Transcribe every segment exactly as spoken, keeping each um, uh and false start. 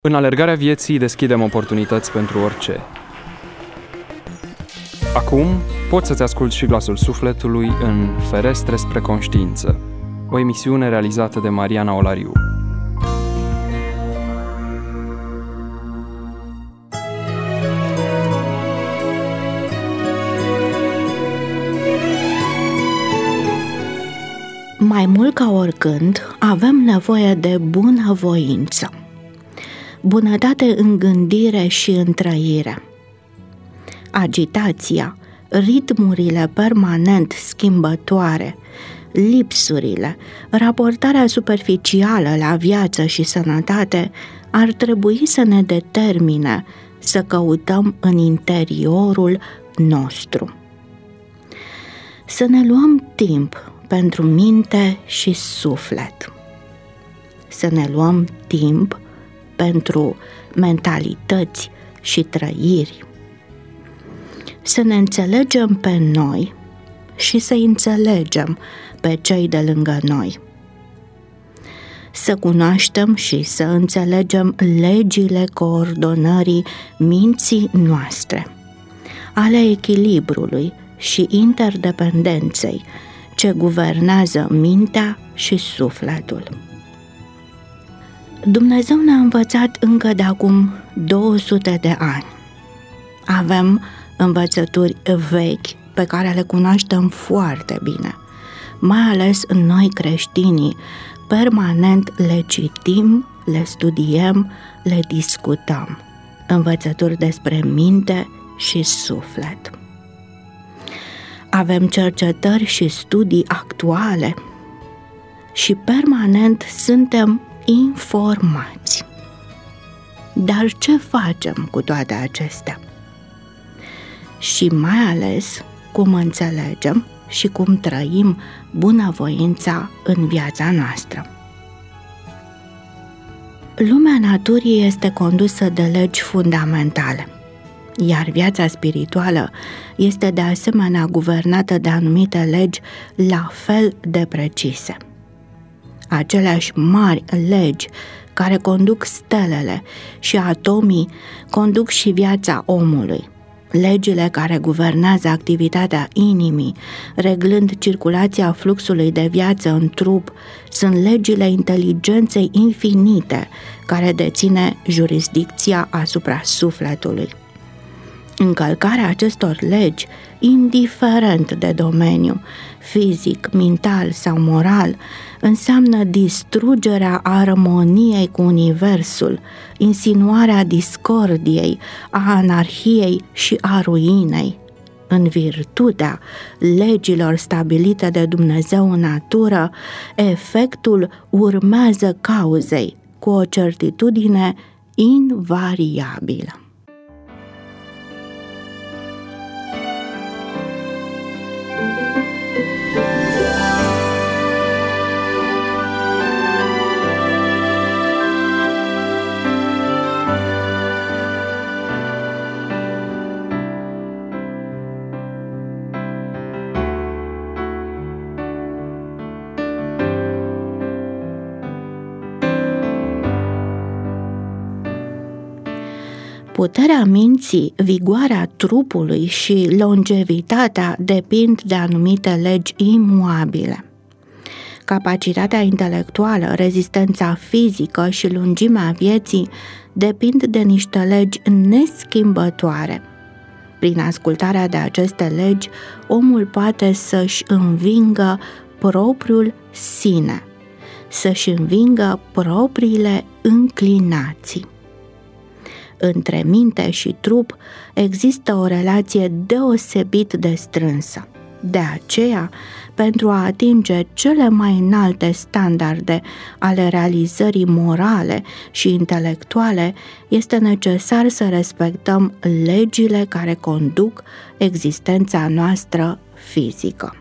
În alergarea vieții deschidem oportunități pentru orice. Acum poți să-ți asculți și glasul sufletului în Ferestre spre conștiință, o emisiune realizată de Mariana Olariu. Mai mult ca oricând, avem nevoie de bunăvoință. Bunătate în gândire și în trăire. Agitația, ritmurile permanent schimbătoare, lipsurile, raportarea superficială la viață și sănătate ar trebui să ne determine să căutăm în interiorul nostru. Să ne luăm timp pentru minte și suflet. Să ne luăm timp pentru mentalități și trăiri. Să ne înțelegem pe noi și să înțelegem pe cei de lângă noi. Să cunoaștem și să înțelegem legile coordonării minții noastre, ale echilibrului și interdependenței ce guvernează mintea și sufletul. Dumnezeu ne-a învățat încă de acum două sute de ani. Avem învățături vechi pe care le cunoaștem foarte bine, mai ales noi creștinii, permanent le citim, le studiem, le discutăm. Învățături despre minte și suflet. Avem cercetări și studii actuale și permanent suntem informați. Dar ce facem cu toate acestea? Și mai ales cum înțelegem și cum trăim bunăvoința în viața noastră. Lumea naturii este condusă de legi fundamentale, iar viața spirituală este de asemenea guvernată de anumite legi la fel de precise. Aceleași mari legi care conduc stelele și atomii conduc și viața omului. Legile care guvernează activitatea inimii, reglând circulația fluxului de viață în trup, sunt legile inteligenței infinite care deține jurisdicția asupra sufletului. Încălcarea acestor legi, indiferent de domeniu, fizic, mental sau moral, înseamnă distrugerea armoniei cu universul, insinuarea discordiei, a anarhiei și a ruinei. În virtutea legilor stabilite de Dumnezeu în natură, efectul urmează cauzei cu o certitudine invariabilă. Puterea minții, vigoarea trupului și longevitatea depind de anumite legi imuabile. Capacitatea intelectuală, rezistența fizică și lungimea vieții depind de niște legi neschimbătoare. Prin ascultarea de aceste legi, omul poate să-și învingă propriul sine, să-și învingă propriile înclinații. Între minte și trup există o relație deosebit de strânsă. De aceea, pentru a atinge cele mai înalte standarde ale realizării morale și intelectuale, este necesar să respectăm legile care conduc existența noastră fizică.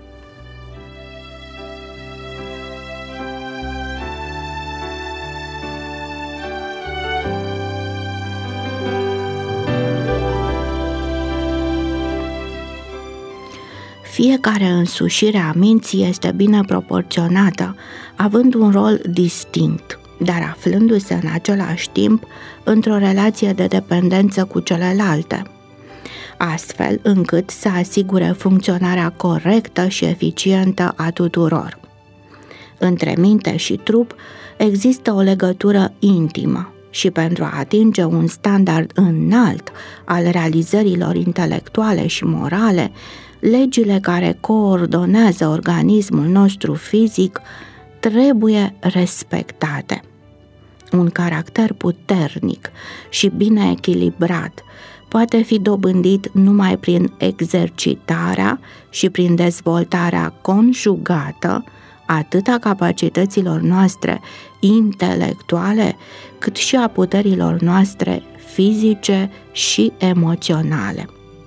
Fiecare însușire a minții este bine proporționată, având un rol distinct. dar aflându-se în același timp într-o relație de dependență cu celelalte, astfel încât să asigure funcționarea corectă și eficientă a tuturor. Între minte și trup există o legătură intimă și pentru a atinge un standard înalt al realizărilor intelectuale și morale, legile care coordonează organismul nostru fizic trebuie respectate. Un caracter puternic și bine echilibrat poate fi dobândit numai prin exercitarea și prin dezvoltarea conjugată atât a capacităților noastre intelectuale, cât și a puterilor noastre fizice și emoționale.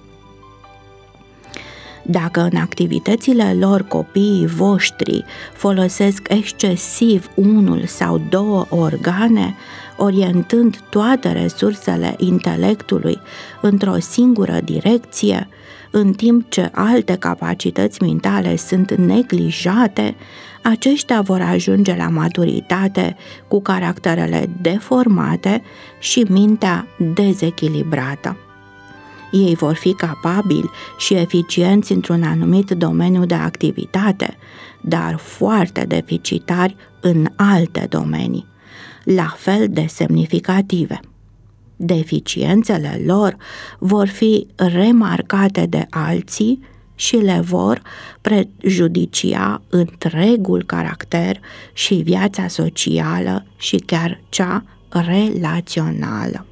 Dacă în activitățile lor copiii voștri folosesc excesiv unul sau două organe, orientând toate resursele intelectului într-o singură direcție, în timp ce alte capacități mentale sunt neglijate, aceștia vor ajunge la maturitate cu caracterele deformate și mintea dezechilibrată. Ei vor fi capabili și eficienți într-un anumit domeniu de activitate, dar foarte deficitari în alte domenii, la fel de semnificative. Deficiențele lor vor fi remarcate de alții și le vor prejudicia întregul caracter și viața socială și chiar cea relațională.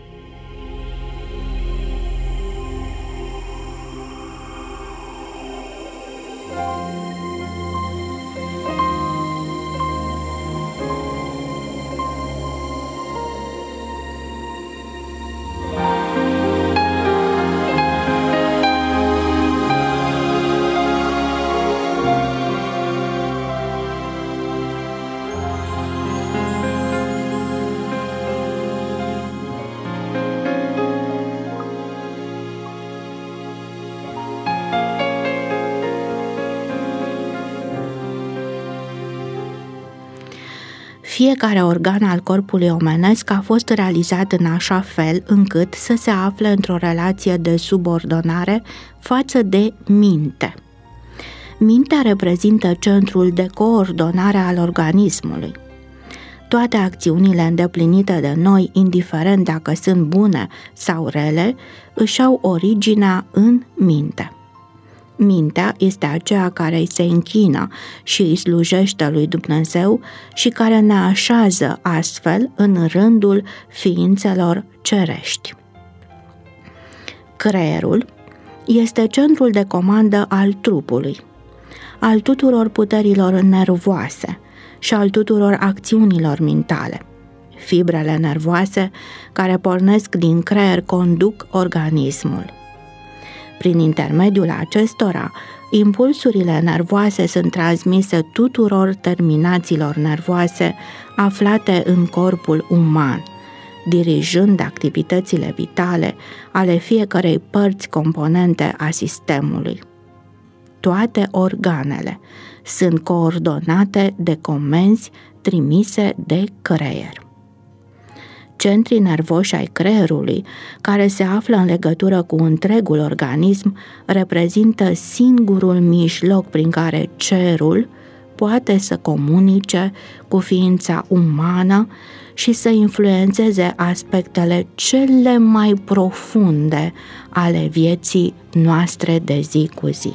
Fiecare organ al corpului omenesc a fost realizat în așa fel încât să se afle într-o relație de subordonare față de minte. Mintea reprezintă centrul de coordonare al organismului. Toate acțiunile îndeplinite de noi, indiferent dacă sunt bune sau rele, își au originea în minte. Mintea este aceea care îi se închină și îi slujește lui Dumnezeu și care ne așează astfel în rândul ființelor cerești. Creierul este centrul de comandă al trupului, al tuturor puterilor nervoase și al tuturor acțiunilor mentale. Fibrele nervoase care pornesc din creier conduc organismul. Prin intermediul acestora, impulsurile nervoase sunt transmise tuturor terminațiilor nervoase aflate în corpul uman, dirijând activitățile vitale ale fiecărei părți componente a sistemului. Toate organele sunt coordonate de comenzi trimise de creier. Centrii nervoși ai creierului, care se află în legătură cu întregul organism, reprezintă singurul mijloc prin care cerul poate să comunice cu ființa umană și să influențeze aspectele cele mai profunde ale vieții noastre de zi cu zi.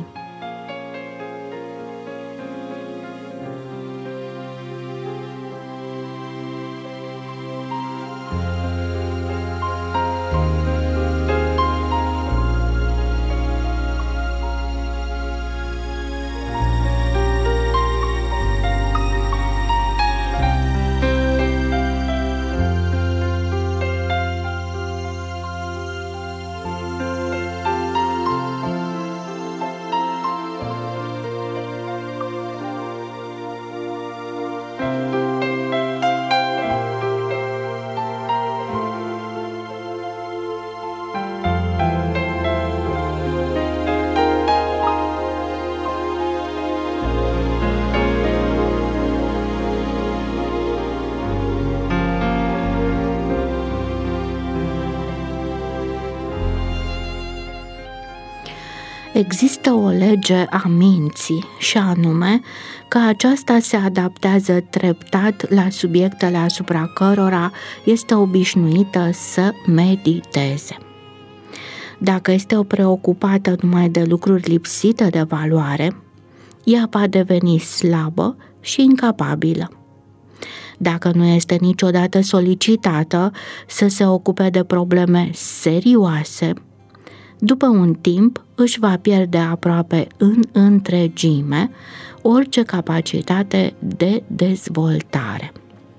Există o lege a minții, și anume că aceasta se adaptează treptat la subiectele asupra cărora este obișnuită să mediteze. Dacă este o preocupată numai de lucruri lipsite de valoare, ea va deveni slabă și incapabilă. Dacă nu este niciodată solicitată să se ocupe de probleme serioase, după un timp își va pierde aproape în întregime orice capacitate de dezvoltare.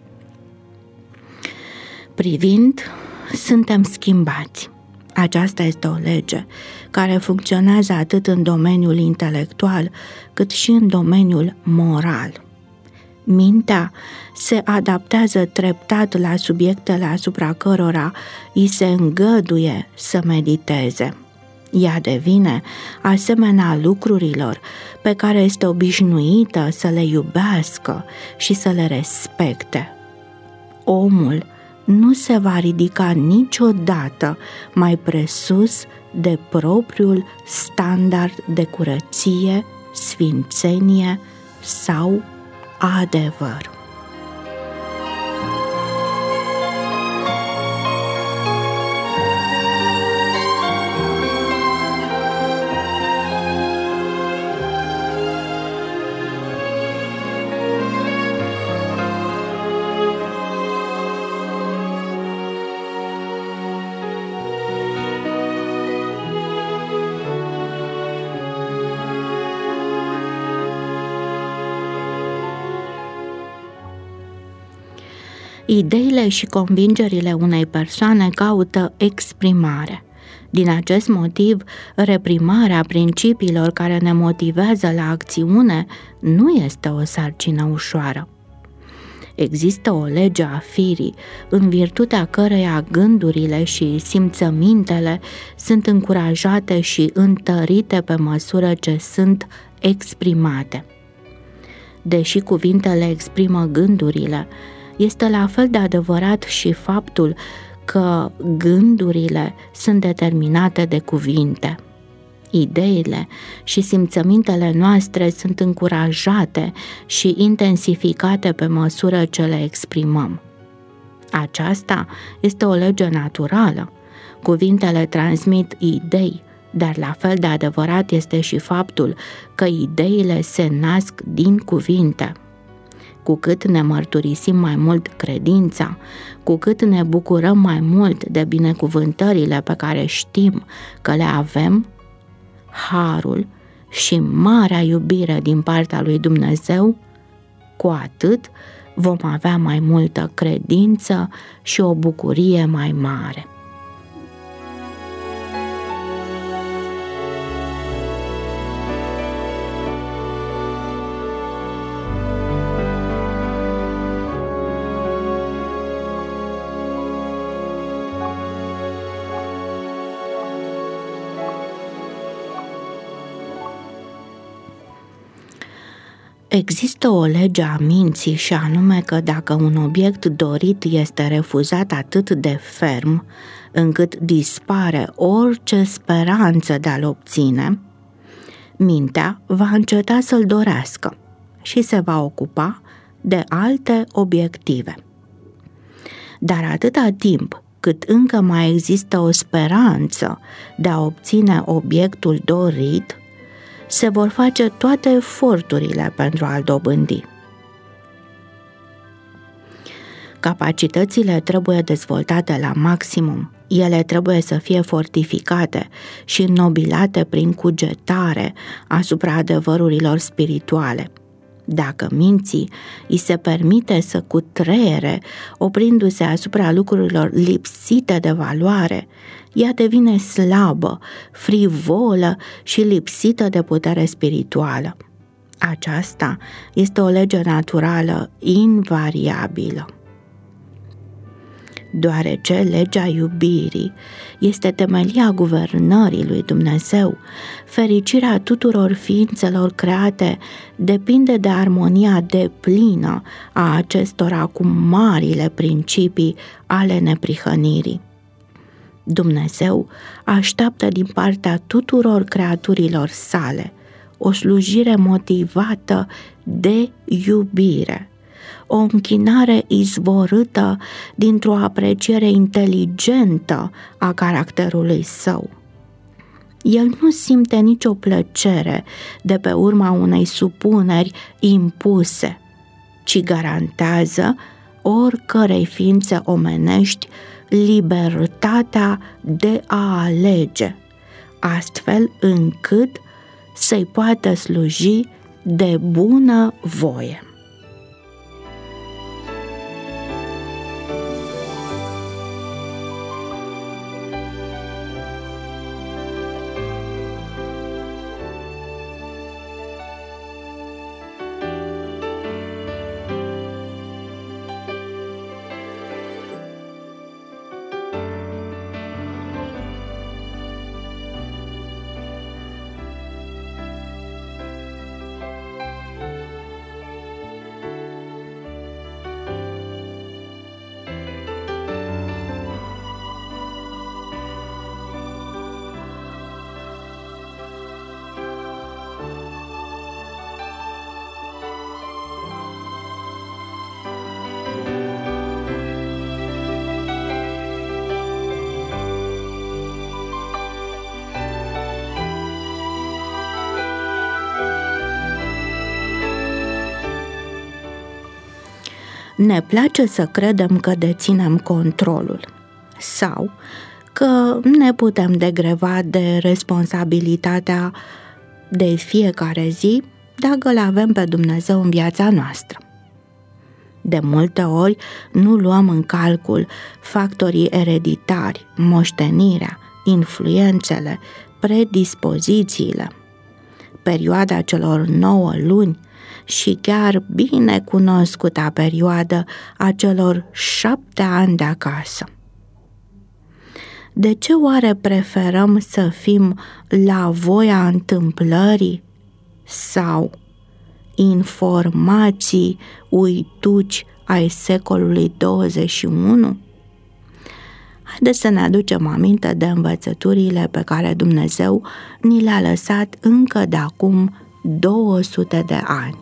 Privind, suntem schimbați. Aceasta este o lege care funcționează atât în domeniul intelectual cât și în domeniul moral. Mintea se adaptează treptat la subiectele asupra cărora îi se îngăduie să mediteze. Ea devine asemenea lucrurilor pe care este obișnuită să le iubească și să le respecte. Omul nu se va ridica niciodată mai presus de propriul standard de curăție, sfințenie sau adevăr. Ideile și convingerile unei persoane caută exprimare. Din acest motiv, reprimarea principiilor care ne motivează la acțiune nu este o sarcină ușoară. Există o lege a firii, în virtutea căreia gândurile și simțămintele sunt încurajate și întărite pe măsură ce sunt exprimate. Deși cuvintele exprimă gândurile, este la fel de adevărat și faptul că gândurile sunt determinate de cuvinte. Ideile și simțămintele noastre sunt încurajate și intensificate pe măsură ce le exprimăm. Aceasta este o lege naturală. Cuvintele transmit idei, dar la fel de adevărat este și faptul că ideile se nasc din cuvinte. Cu cât ne mărturisim mai mult credința, cu cât ne bucurăm mai mult de binecuvântările pe care știm că le avem, harul și marea iubire din partea lui Dumnezeu, cu atât vom avea mai multă credință și o bucurie mai mare. Există o lege a minții și anume că dacă un obiect dorit este refuzat atât de ferm încât dispare orice speranță de a-l obține, mintea va înceta să-l dorească și se va ocupa de alte obiective. Dar atâta timp cât încă mai există o speranță de a obține obiectul dorit, se vor face toate eforturile pentru a-l dobândi. Capacitățile trebuie dezvoltate la maximum, ele trebuie să fie fortificate și înnobilate prin cugetare asupra adevărurilor spirituale. Dacă minții îi se permite să cutreiere, oprindu-se asupra lucrurilor lipsite de valoare, ea devine slabă, frivolă și lipsită de putere spirituală. Aceasta este o lege naturală invariabilă. Deoarece legea iubirii este temelia guvernării lui Dumnezeu, fericirea tuturor ființelor create depinde de armonia deplină a acestora cu marile principii ale neprihănirii. Dumnezeu așteaptă din partea tuturor creaturilor sale o slujire motivată de iubire, o închinare izvorâtă dintr-o apreciere inteligentă a caracterului său. El nu simte nicio plăcere de pe urma unei supuneri impuse, ci garantează oricărei ființe omenești libertatea de a alege, astfel încât să-i poată sluji de bună voie. Ne place să credem că deținem controlul sau că ne putem degreva de responsabilitatea de fiecare zi dacă îl avem pe Dumnezeu în viața noastră. De multe ori nu luăm în calcul factorii ereditari, moștenirea, influențele, predispozițiile. Perioada celor nouă luni și chiar bine cunoscuta perioadă a celor șapte ani de acasă. De ce oare preferăm să fim la voia întâmplării sau informații uituci ai secolului douăzeci și unu? Haideți să ne aducem aminte de învățăturile pe care Dumnezeu ni le-a lăsat încă de acum două sute de ani.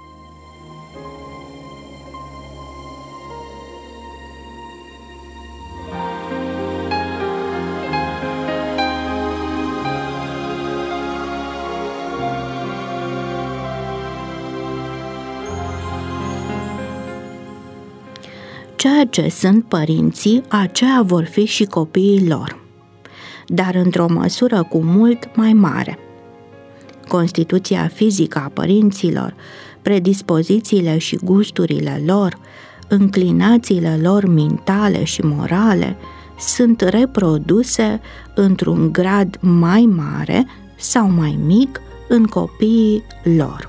Ceea ce sunt părinții, aceea vor fi și copiii lor, dar într-o măsură cu mult mai mare. Constituția fizică a părinților, predispozițiile și gusturile lor, înclinațiile lor mentale și morale sunt reproduse într-un grad mai mare sau mai mic în copiii lor.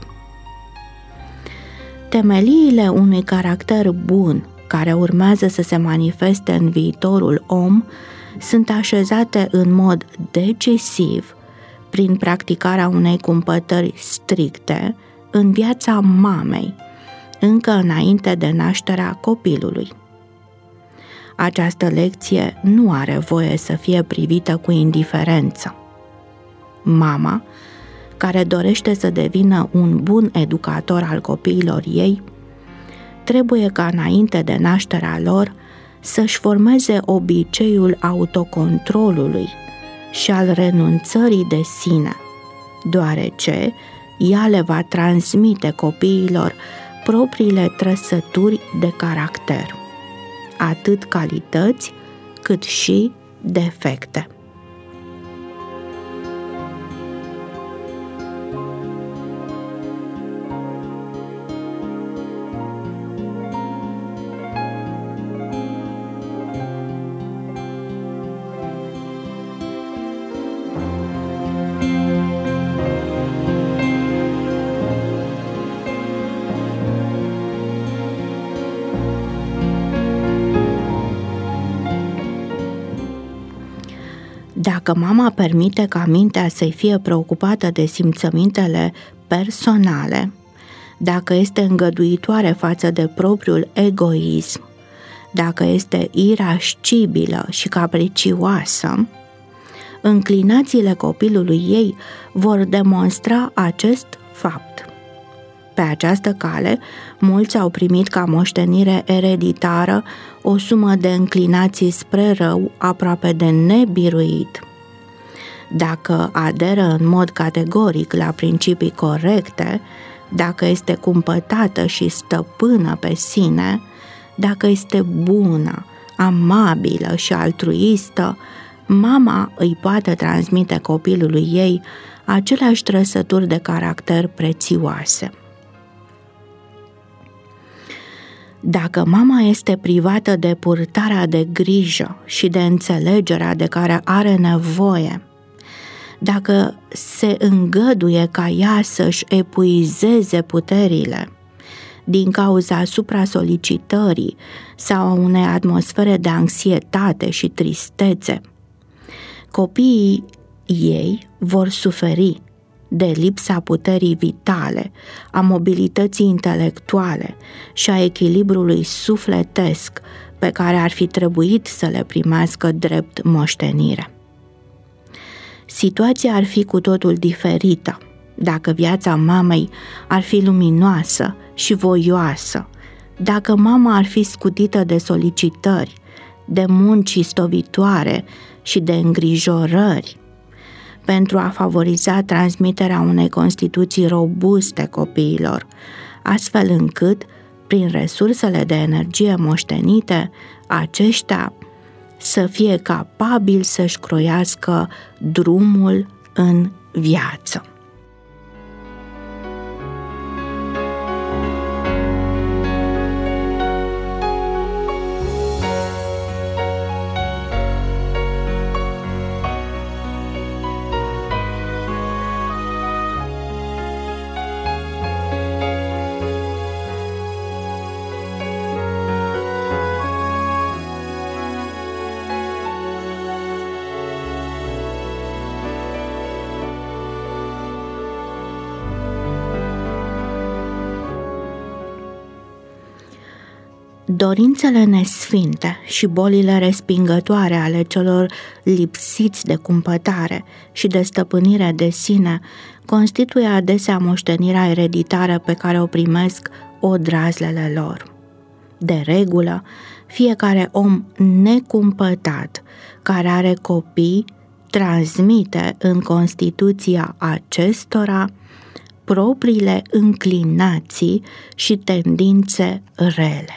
Temeliile unui caracter bun care urmează să se manifeste în viitorul om sunt așezate în mod decisiv prin practicarea unei cumpătări stricte în viața mamei, încă înainte de nașterea copilului. Această lecție nu are voie să fie privită cu indiferență. Mama, care dorește să devină un bun educator al copiilor ei, trebuie ca înainte de nașterea lor să-și formeze obiceiul autocontrolului și al renunțării de sine, deoarece ea le va transmite copiilor propriile trăsături de caracter, atât calități cât și defecte. Dacă mama permite ca mintea să-i fie preocupată de simțămintele personale, dacă este îngăduitoare față de propriul egoism, dacă este irascibilă și capricioasă, înclinațiile copilului ei vor demonstra acest fapt. Pe această cale, mulți au primit ca moștenire ereditară o sumă de înclinații spre rău aproape de nebiruit. Dacă aderă în mod categoric la principii corecte, dacă este cumpătată și stăpână pe sine, dacă este bună, amabilă și altruistă, mama îi poate transmite copilului ei aceleași trăsături de caracter prețioase. Dacă mama este privată de purtarea de grijă și de înțelegerea de care are nevoie, dacă se îngăduie ca ea să-și epuizeze puterile din cauza supra-solicitării sau a unei atmosfere de anxietate și tristețe, copiii ei vor suferi de lipsa puterii vitale, a mobilității intelectuale și a echilibrului sufletesc pe care ar fi trebuit să le primească drept moștenire. Situația ar fi cu totul diferită dacă viața mamei ar fi luminoasă și voioasă, dacă mama ar fi scutită de solicitări, de munci istovitoare și de îngrijorări, pentru a favoriza transmiterea unei constituții robuste copiilor, astfel încât, prin resursele de energie moștenite, aceștia să fie capabili să-și croiască drumul în viață. Dorințele nesfinte și bolile respingătoare ale celor lipsiți de cumpătare și de stăpânire de sine constituie adesea moștenirea ereditară pe care o primesc odrazlele lor. De regulă, fiecare om necumpătat care are copii transmite în constituția acestora propriile înclinații și tendințe rele.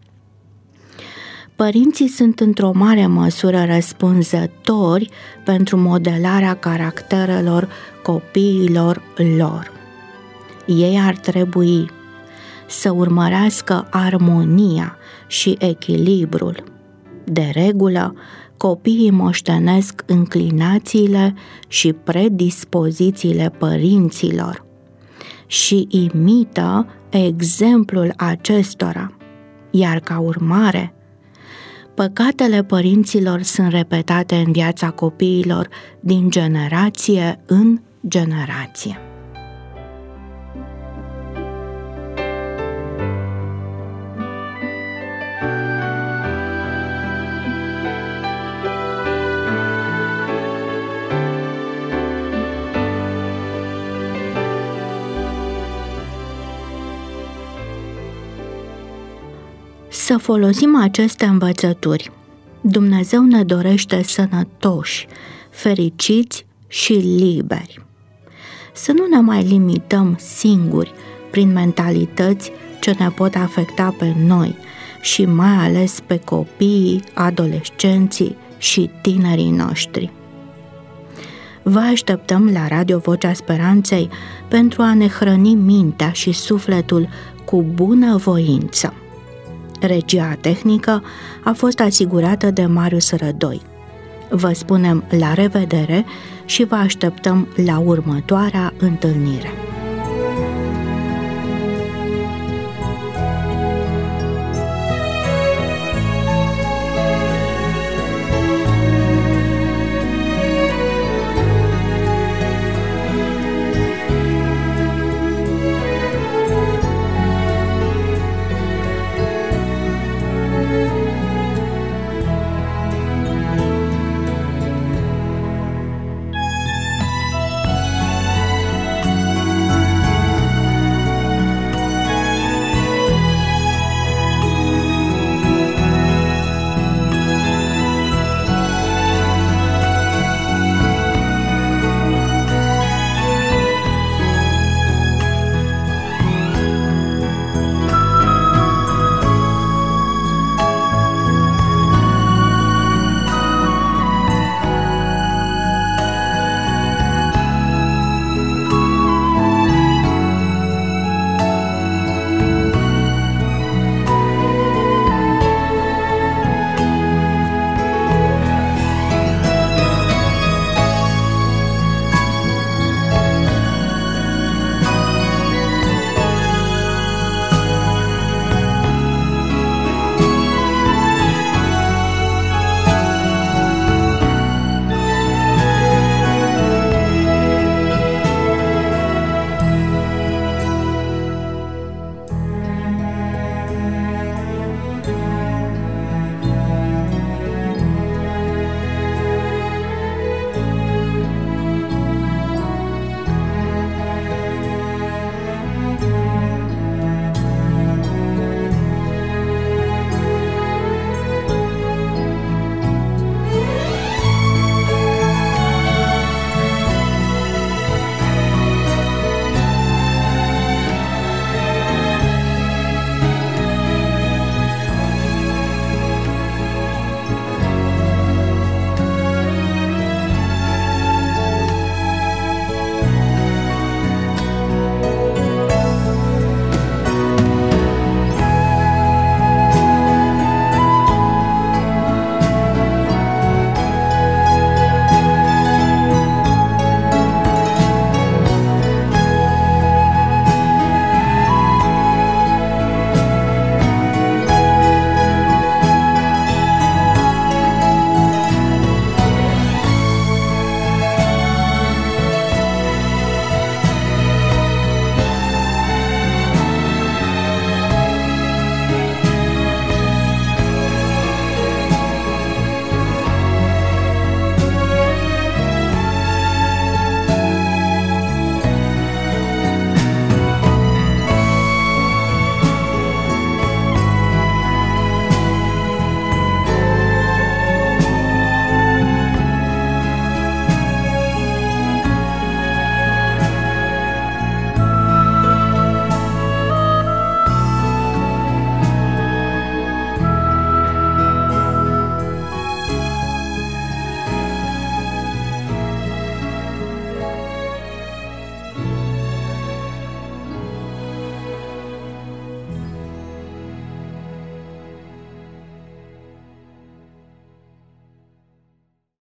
Părinții sunt într-o mare măsură răspunzători pentru modelarea caracterelor copiilor lor. Ei ar trebui să urmărească armonia și echilibrul. De regulă, copiii moștenesc înclinațiile și predispozițiile părinților și imită exemplul acestora, iar ca urmare, păcatele părinților sunt repetate în viața copiilor din generație în generație. Să folosim aceste învățături. Dumnezeu ne dorește sănătoși, fericiți și liberi. Să nu ne mai limităm singuri prin mentalități ce ne pot afecta pe noi și mai ales pe copiii, adolescenții și tinerii noștri. Vă așteptăm la Radio Vocea Speranței pentru a ne hrăni mintea și sufletul cu bună voință. Regia tehnică a fost asigurată de Marius Rădoi. Vă spunem la revedere și vă așteptăm la următoarea întâlnire.